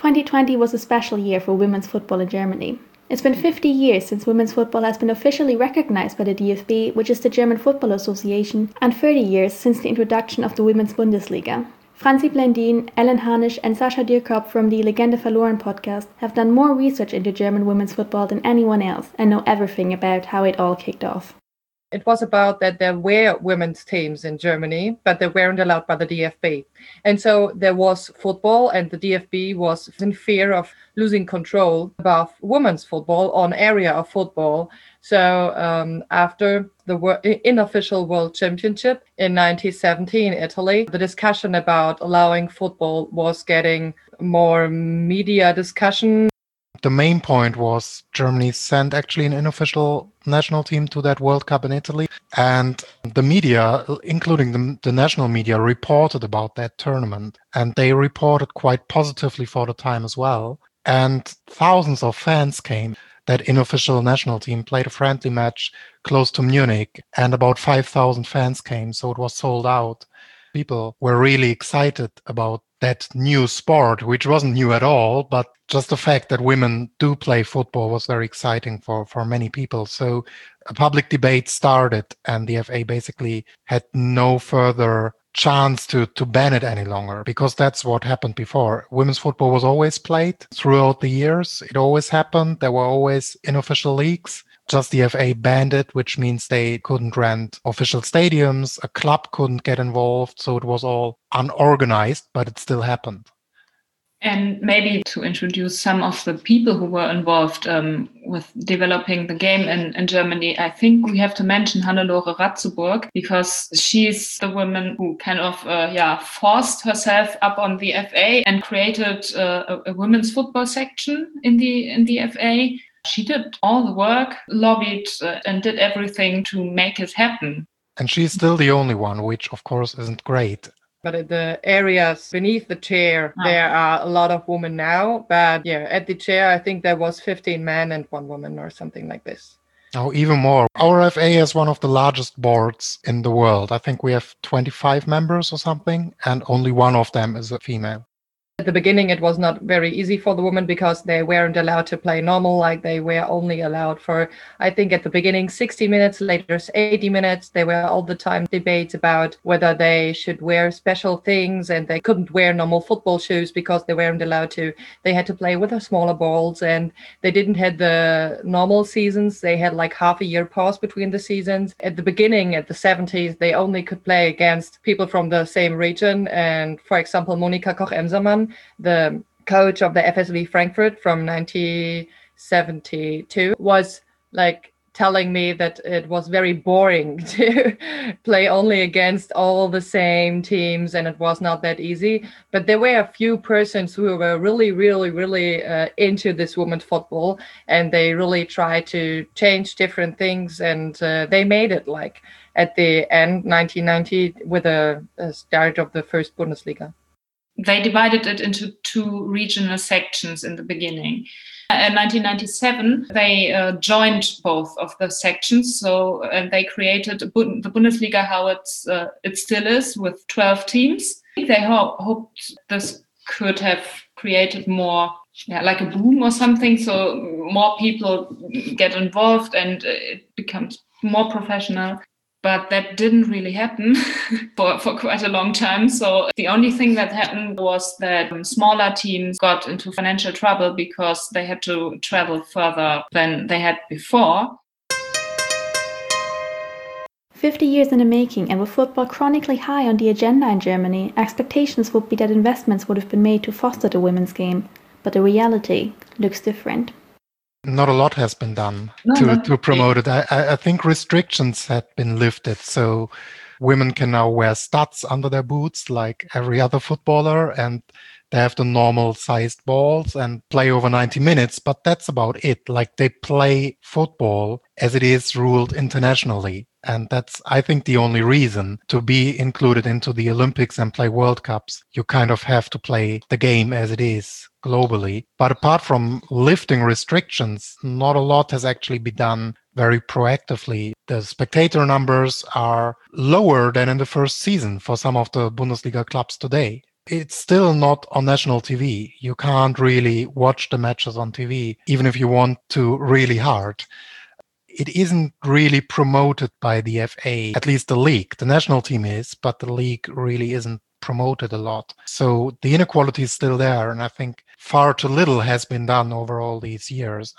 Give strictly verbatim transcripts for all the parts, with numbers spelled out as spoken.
twenty twenty was a special year for women's football in Germany. It's been fifty years since women's football has been officially recognized by the D F B, which is the German Football Association, and thirty years since the introduction of the Women's Bundesliga. Franzi Blendin, Ellen Harnisch and Sascha Dierkop from the Legende Verloren podcast have done more research into German women's football than anyone else and know everything about how it all kicked off. It was about that there were women's teams in Germany, but they weren't allowed by the D F B. And so there was football, and the D F B was in fear of losing control above women's football on area of football. So um, after the unofficial World Championship in nineteen seventy in Italy, the discussion about allowing football was getting more media discussion. The main point was Germany sent actually an unofficial national team to that World Cup in Italy. And the media, including the, the national media, reported about that tournament. And they reported quite positively for the time as well. And thousands of fans came. That unofficial national team played a friendly match close to Munich, and about five thousand fans came. So it was sold out. People were really excited about that new sport, which wasn't new at all, but just the fact that women do play football was very exciting for, for many people. So a public debate started, and the F A basically had no further chance to, to ban it any longer, because that's what happened before. Women's football was always played throughout the years. It always happened. There were always unofficial leagues. Just the F A banned it, which means they couldn't rent official stadiums. A club couldn't get involved. So it was all unorganized, but it still happened. And maybe to introduce some of the people who were involved um, with developing the game in, in Germany, I think we have to mention Hannelore Ratzeburg, because she's the woman who kind of uh, yeah forced herself up on the F A and created uh, a, a women's football section in the in the F A. She did all the work, lobbied uh, and did everything to make it happen. And she's still the only one, which of course isn't great. But in the areas beneath the chair, oh. there are a lot of women now. But yeah, at the chair, I think there was fifteen men and one woman or something like this. Oh, even more. Our F A is one of the largest boards in the world. I think we have twenty-five members or something, and only one of them is a female. At the beginning, it was not very easy for the women because they weren't allowed to play normal. Like they were only allowed for, I think at the beginning, sixty minutes, later eighty minutes. There were all the time debates about whether they should wear special things, and they couldn't wear normal football shoes because they weren't allowed to. They had to play with the smaller balls, and they didn't have the normal seasons. They had like half a year pause between the seasons. At the beginning, at the seventies, they only could play against people from the same region. And for example, Monika Koch-Emsermann, the coach of the F S V Frankfurt from nineteen seventy-two, was like telling me that it was very boring to play only against all the same teams, and it was not that easy. But there were a few persons who were really, really, really uh, into this women's football, and they really tried to change different things, and uh, they made it like at the end, nineteen ninety, with a, a start of the first Bundesliga. They divided it into two regional sections in the beginning. In nineteen ninety-seven, they uh, joined both of the sections. So uh, they created the Bundesliga, how it's uh, it still is, with twelve teams. They ho- hoped this could have created more, yeah, like a boom or something. So more people get involved and it becomes more professional. But that didn't really happen for, for quite a long time. So the only thing that happened was that smaller teams got into financial trouble because they had to travel further than they had before. fifty years in the making, and with football chronically high on the agenda in Germany, expectations would be that investments would have been made to foster the women's game. But the reality looks different. Not a lot has been done no, to, no. to promote it. I, I think restrictions had been lifted. So women can now wear studs under their boots like every other footballer, and they have the normal sized balls and play over ninety minutes. But that's about it. Like they play football as it is ruled internationally. And that's, I think, the only reason to be included into the Olympics and play World Cups. You kind of have to play the game as it is globally. But apart from lifting restrictions, not a lot has actually been done very proactively. The spectator numbers are lower than in the first season for some of the Bundesliga clubs today. it's still not on national T V. You can't really watch the matches on T V, even if you want to really hard. It isn't really promoted by the F A, at least the league. The national team is, but the league really isn't promoted a lot. So the inequality is still there, and I think far too little has been done over all these years.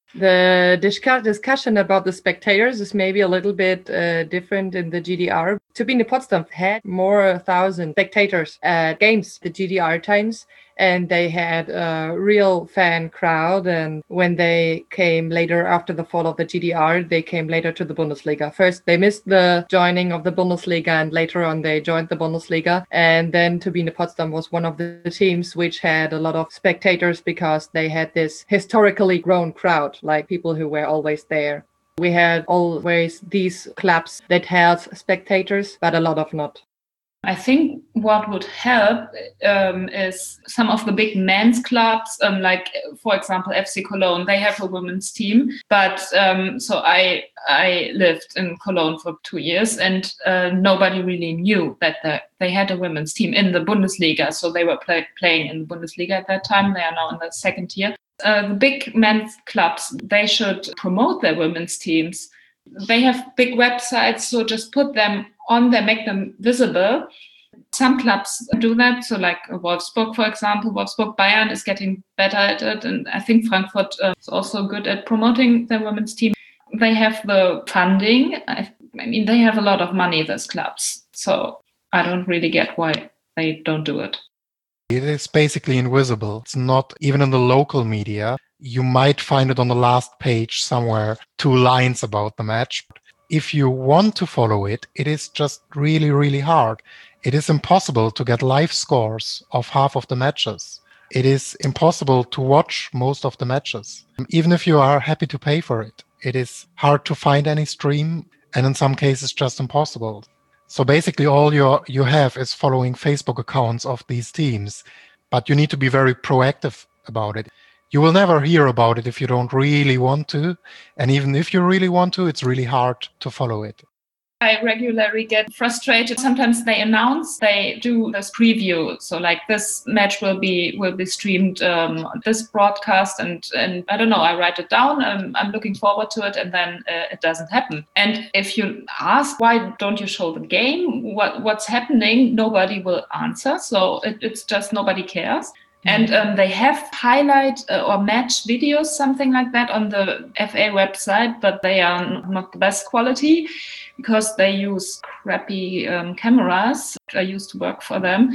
The discuss- discussion about the spectators is maybe a little bit uh, different in the G D R. Turbine Potsdam had more than a thousand spectators at games, the G D R times, and they had a real fan crowd. And when they came later after the fall of the G D R, they came later to the Bundesliga. First, they missed the joining of the Bundesliga, and later on they joined the Bundesliga. And then Turbine Potsdam was one of the teams which had a lot of spectators because they had this historically grown crowd, like people who were always there. We had always these clubs that had spectators, but a lot of not. I think what would help um, is some of the big men's clubs, um, like, for example, F C Cologne, they have a women's team. But um, so I I lived in Cologne for two years and uh, nobody really knew that the, they had a women's team in the Bundesliga. So they were play, playing in the Bundesliga at that time. They are now in the second tier. Uh, the big men's clubs, they should promote their women's teams. They have big websites, so just put them on there, make them visible. Some clubs do that, so like Wolfsburg, for example. Wolfsburg Bayern is getting better at it, and I think Frankfurt uh, is also good at promoting their women's team. They have the funding. I, I mean, they have a lot of money, those clubs, so I don't really get why they don't do it. It is basically invisible. It's not even in the local media. You might find it on the last page somewhere, two lines about the match. If you want to follow it, it is just really, really hard. It is impossible to get live scores of half of the matches. It is impossible to watch most of the matches. Even if you are happy to pay for it, it is hard to find any stream, and in some cases just impossible. So basically all you you have is following Facebook accounts of these teams, but you need to be very proactive about it. You will never hear about it if you don't really want to, and even if you really want to, it's really hard to follow it. I regularly get frustrated. Sometimes they announce, they do this preview. So like this match will be will be streamed, um, this broadcast, and and I don't know, I write it down, um, I'm looking forward to it, and then uh, it doesn't happen. And if you ask, why don't you show the game? What What's happening? Nobody will answer. So it, it's just nobody cares. And um, they have highlight uh, or match videos, something like that, on the F A website, but they are not the best quality because they use crappy um, cameras. I used to work for them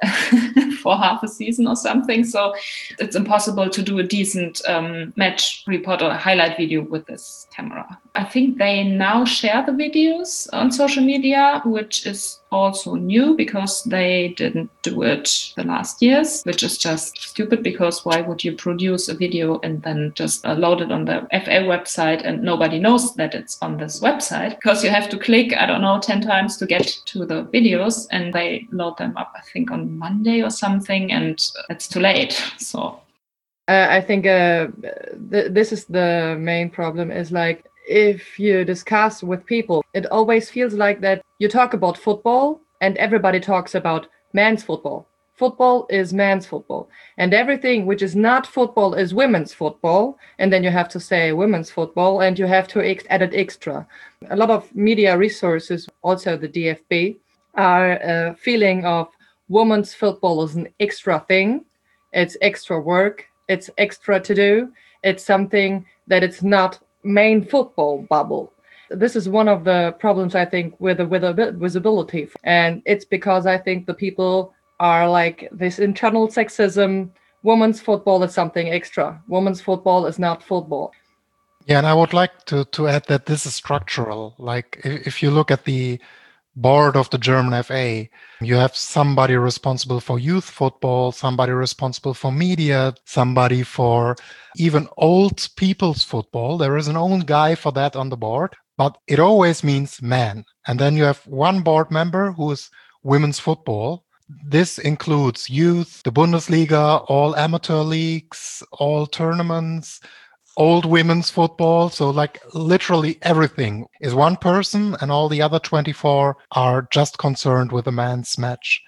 for half a season or something. So it's impossible to do a decent um, match report or a highlight video with this camera. I think they now share the videos on social media, which is also new because they didn't do it the last years, which is just stupid because why would you produce a video and then just uh, load it on the F A website and nobody knows that it's on this website? Because you have to click, I don't know, ten times to get to the videos, and they load them up, I think, on Monday or something, and it's too late. So uh, I think uh, th- this is the main problem, is like, if you discuss with people, it always feels like that you talk about football and everybody talks about men's football. Football is men's football, and everything which is not football is women's football. And then you have to say women's football, and you have to ex- add it extra. A lot of media resources, also the D F B, are a feeling of women's football is an extra thing. It's extra work. It's extra to do. It's something that it's not main football bubble. This is one of the problems, I think, with the, with the visibility. And it's because I think the people are like this internal sexism. Women's football is something extra. Women's football is not football. Yeah, and I would like to, to add that this is structural. Like if, if you look at the board of the German F A, you have somebody responsible for youth football, somebody responsible for media, somebody for even old people's football. There is an own guy for that on the board, but it always means men. And then you have one board member who is women's football. This includes youth, the Bundesliga, all amateur leagues, all tournaments, old women's football. So like literally everything is one person, and all the other twenty-four are just concerned with the men's match.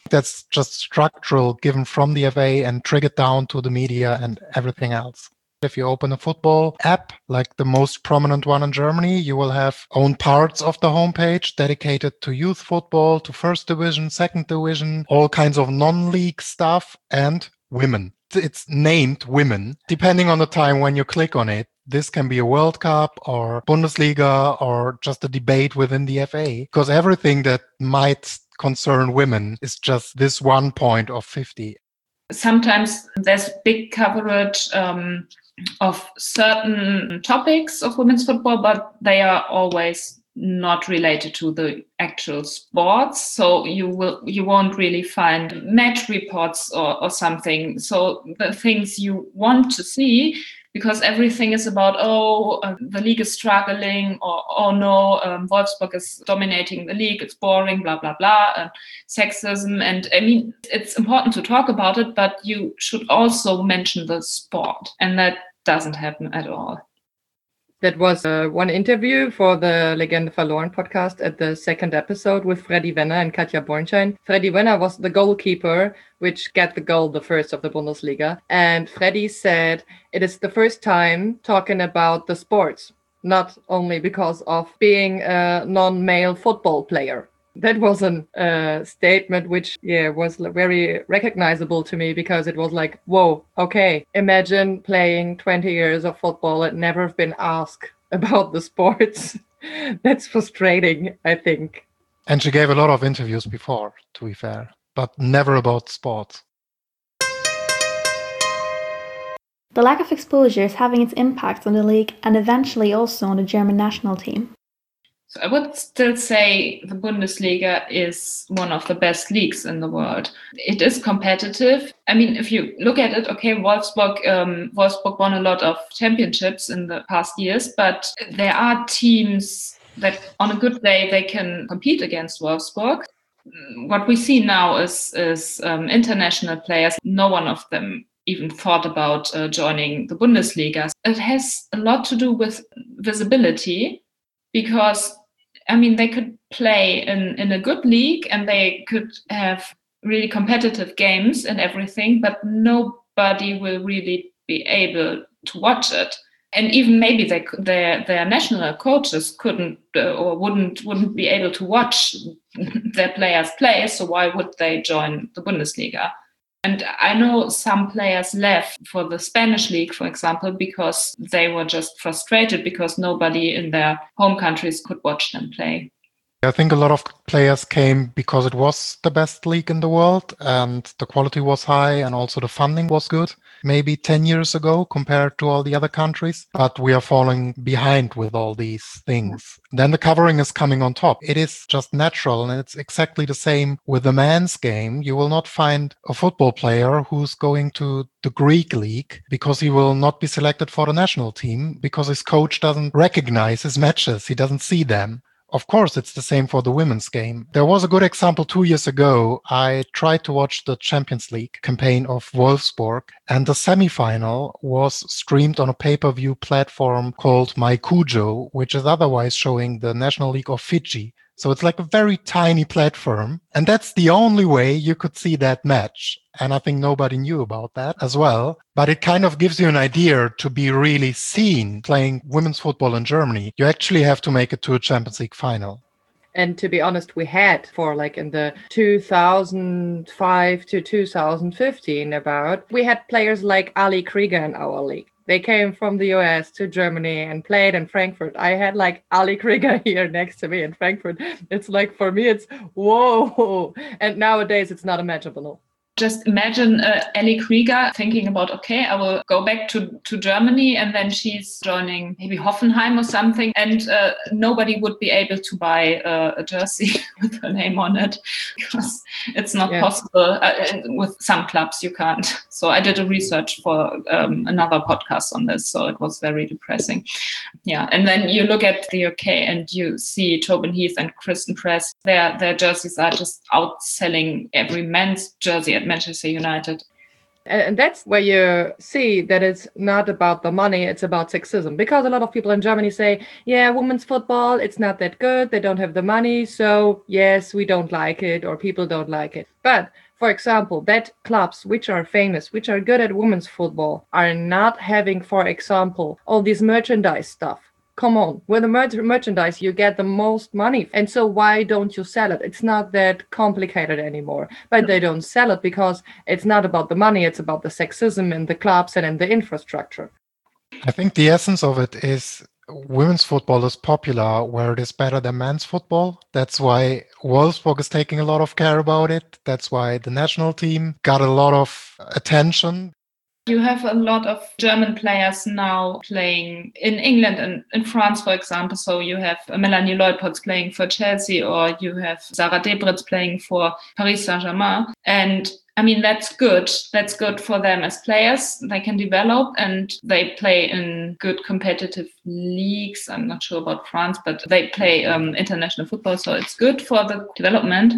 That's just structural, given from the F A and triggered down to the media and everything else. If you open a football app, like the most prominent one in Germany, you will have own parts of the homepage dedicated to youth football, to first division, second division, all kinds of non-league stuff, and women. It's named women. Depending on the time when you click on it, this can be a World Cup or Bundesliga or just a debate within the F A, because everything that might concern women is just this one point of fifty. Sometimes there's big coverage um, of certain topics of women's football, but they are always not related to the actual sports. So you will you won't really find match reports or, or something. So the things you want to see, because everything is about, oh, uh, the league is struggling, or, oh no, um, Wolfsburg is dominating the league, it's boring, blah, blah, blah, uh, sexism. And I mean, it's important to talk about it, but you should also mention the sport. And that doesn't happen at all. That was uh, one interview for the Legende Verloren podcast at the second episode with Freddy Wenner and Katja Bornschein. Freddy Wenner was the goalkeeper, which got the goal, the first of the Bundesliga. And Freddy said it is the first time talking about the sports, not only because of being a non-male football player. That was a uh, statement which, yeah, was very recognizable to me, because it was like, whoa, okay, imagine playing twenty years of football and never have been asked about the sports. That's frustrating, I think. And she gave a lot of interviews before, to be fair, but never about sports. The lack of exposure is having its impact on the league and eventually also on the German national team. So I would still say the Bundesliga is one of the best leagues in the world. It is competitive. I mean, if you look at it, okay, Wolfsburg, um, Wolfsburg won a lot of championships in the past years, but there are teams that on a good day, they can compete against Wolfsburg. What we see now is, is um, international players. No one of them even thought about uh, joining the Bundesliga. It has a lot to do with visibility, because I mean, they could play in, in a good league and they could have really competitive games and everything, but nobody will really be able to watch it. And even maybe they, their their national coaches couldn't uh, or wouldn't wouldn't be able to watch their players play. So why would they join the Bundesliga? And I know some players left for the Spanish league, for example, because they were just frustrated because nobody in their home countries could watch them play. I think a lot of players came because it was the best league in the world and the quality was high and also the funding was good, maybe ten years ago compared to all the other countries. But we are falling behind with all these things. Then the covering is coming on top. It is just natural, and it's exactly the same with the men's game. You will not find a football player who's going to the Greek league because he will not be selected for the national team because his coach doesn't recognize his matches. He doesn't see them. Of course, it's the same for the women's game. There was a good example two years ago. I tried to watch the Champions League campaign of Wolfsburg, and the semifinal was streamed on a pay-per-view platform called MyCujo, which is otherwise showing the National League of Fiji. So it's like a very tiny platform, and that's the only way you could see that match. And I think nobody knew about that as well. But it kind of gives you an idea to be really seen playing women's football in Germany. You actually have to make it to a Champions League final. And to be honest, we had for like in the two thousand five to two thousand fifteen about, we had players like Ali Krieger in our league. They came from the U S to Germany and played in Frankfurt. I had like Ali Krieger here next to me in Frankfurt. It's like, for me, it's whoa. And nowadays it's not imaginable. Just imagine uh, Ellie Krieger thinking about, okay, I will go back to, to Germany, and then she's joining maybe Hoffenheim or something, and uh, nobody would be able to buy uh, a jersey with her name on it because it's not yeah. possible. Uh, with some clubs, you can't. So I did a research for um, another podcast on this, so it was very depressing. Yeah, and then you look at the U K and you see Tobin Heath and Kristen Press. Their, their jerseys are just outselling every men's jersey at Manchester United. And that's where you see that it's not about the money, it's about sexism. Because a lot of people in Germany say, yeah, women's football, it's not that good. They don't have the money. So yes, we don't like it, or people don't like it. But for example, that clubs which are famous, which are good at women's football, are not having, for example, all this merchandise stuff. Come on, with the mer- merchandise, you get the most money. And so why don't you sell it? It's not that complicated anymore. But they don't sell it because it's not about the money. It's about the sexism in the clubs and in the infrastructure. I think the essence of it is women's football is popular where it is better than men's football. That's why Wolfsburg is taking a lot of care about it. That's why the national team got a lot of attention. You have a lot of German players now playing in England and in France, for example. So you have Melanie Leupolz playing for Chelsea, or you have Sarah Debritz playing for Paris Saint-Germain. And I mean, that's good. That's good for them as players. They can develop and they play in good competitive leagues. I'm not sure about France, but they play um, international football. So it's good for the development.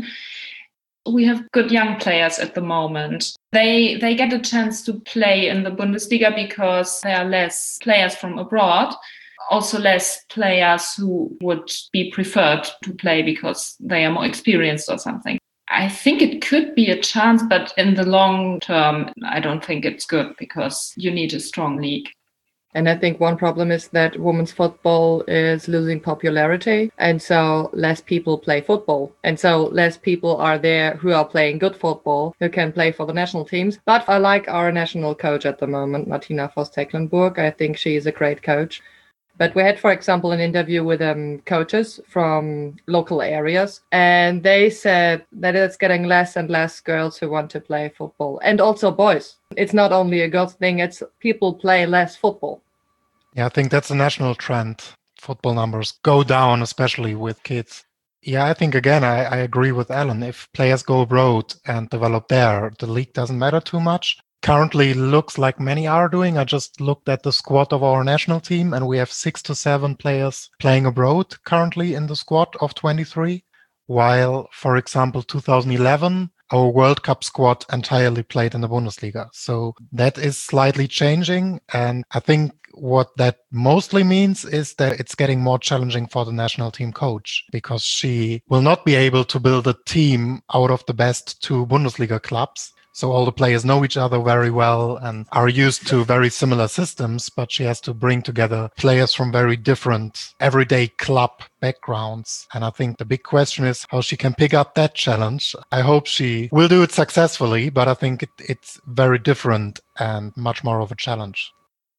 We have good young players at the moment. They they get a chance to play in the Bundesliga because there are less players from abroad, also less players who would be preferred to play because they are more experienced or something. I think it could be a chance, but in the long term, I don't think it's good because you need a strong league. And I think one problem is that women's football is losing popularity. And so less people play football. And so less people are there who are playing good football, who can play for the national teams. But I like our national coach at the moment, Martina Voss-Tecklenburg. I think she is a great coach. But we had, for example, an interview with um, coaches from local areas, and they said that it's getting less and less girls who want to play football, and also boys. It's not only a girls thing, it's people play less football. Yeah, I think that's a national trend. Football numbers go down, especially with kids. Yeah, I think, again, I, I agree with Ellen. If players go abroad and develop there, the league doesn't matter too much. Currently looks like many are doing. I just looked at the squad of our national team, and we have six to seven players playing abroad currently in the squad of twenty-three. While, for example, two thousand eleven, our World Cup squad entirely played in the Bundesliga. So that is slightly changing. And I think what that mostly means is that it's getting more challenging for the national team coach, because she will not be able to build a team out of the best two Bundesliga clubs. So all the players know each other very well and are used to very similar systems, but she has to bring together players from very different everyday club backgrounds. And I think the big question is how she can pick up that challenge. I hope she will do it successfully, but I think it, it's very different and much more of a challenge.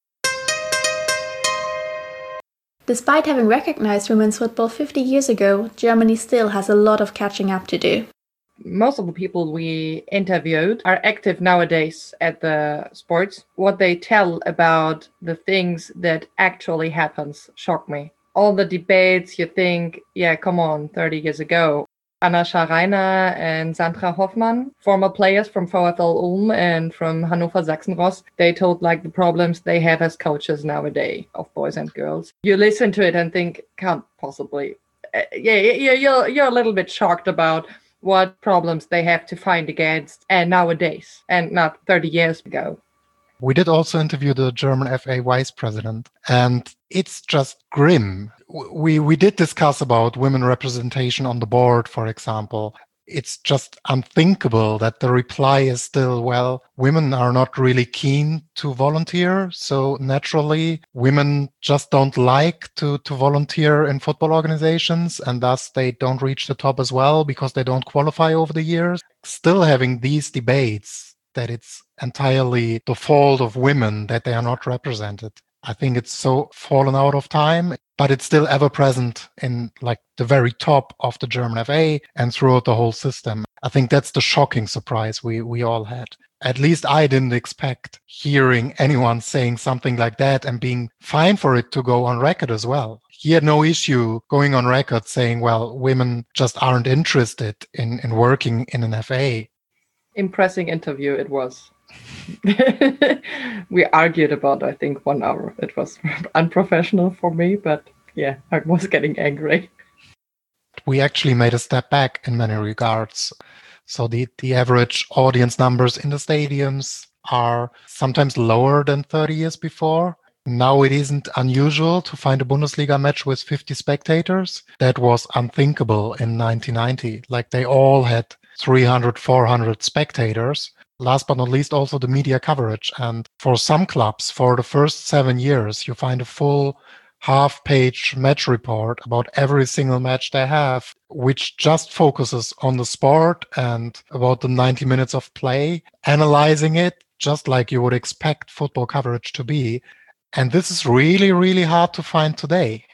Despite having recognized women's football fifty years ago, Germany still has a lot of catching up to do. Most of the people we interviewed are active nowadays at the sports. What they tell about the things that actually happens shock me. All the debates, you think, yeah, come on, thirty years ago. Anna Scharainer and Sandra Hoffmann, former players from VfL Ulm and from Hannover Sachsenross, they told like the problems they have as coaches nowadays of boys and girls. You listen to it and think, can't possibly. Uh, yeah, yeah, you're, you're a little bit shocked about what problems they have to find against and nowadays and not thirty years ago. We did also interview the German F A vice president, and it's just grim. We we did discuss about women representation on the board, for example. It's just unthinkable that the reply is still, well, women are not really keen to volunteer. So naturally, women just don't like to, to volunteer in football organizations, and thus they don't reach the top as well because they don't qualify over the years. Still having these debates that it's entirely the fault of women that they are not represented. I think it's so fallen out of time, but it's still ever present in like the very top of the German F A and throughout the whole system. I think that's the shocking surprise we, we all had. At least I didn't expect hearing anyone saying something like that and being fine for it to go on record as well. He had no issue going on record saying, well, women just aren't interested in, in working in an F A. Impressive interview it was. We argued about, I think, one hour. It was unprofessional for me, but yeah, I was getting angry. We actually made a step back in many regards. So the, the average audience numbers in the stadiums are sometimes lower than thirty years before. Now it isn't unusual to find a Bundesliga match with fifty spectators. That was unthinkable in nineteen ninety. Like they all had three hundred, four hundred spectators. Last but not least, also the media coverage. And for some clubs, for the first seven years, you find a full half-page match report about every single match they have, which just focuses on the sport and about the ninety minutes of play, analyzing it just like you would expect football coverage to be. And this is really, really hard to find today.